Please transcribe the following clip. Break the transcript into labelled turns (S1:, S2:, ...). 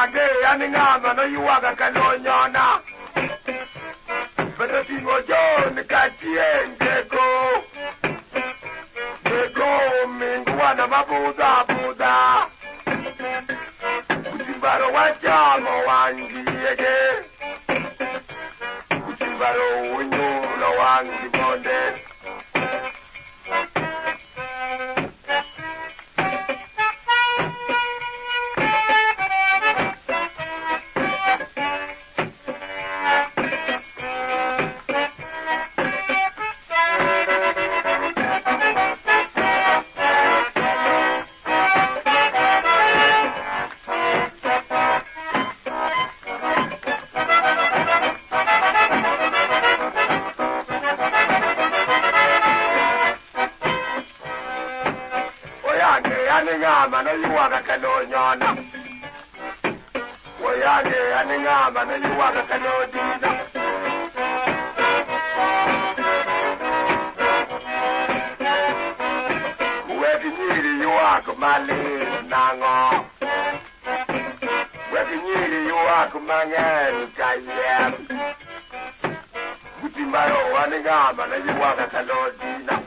S1: Oyage yaningama no yuwaga kanonyona. Pero tingo John Katiengeko. Ego minguana mabuda buda. Utimbaro wachamo wangiege. Utimbaro unyulo wangi bonde. Aningama no yuwaga kanonyona. Oyage aningama no yuwaga kanodina. Weki nyiri yuwako mali nango. Weki nyiri yuwako mangeni kayem. Utimbaro aningama no yuwaga kanodina.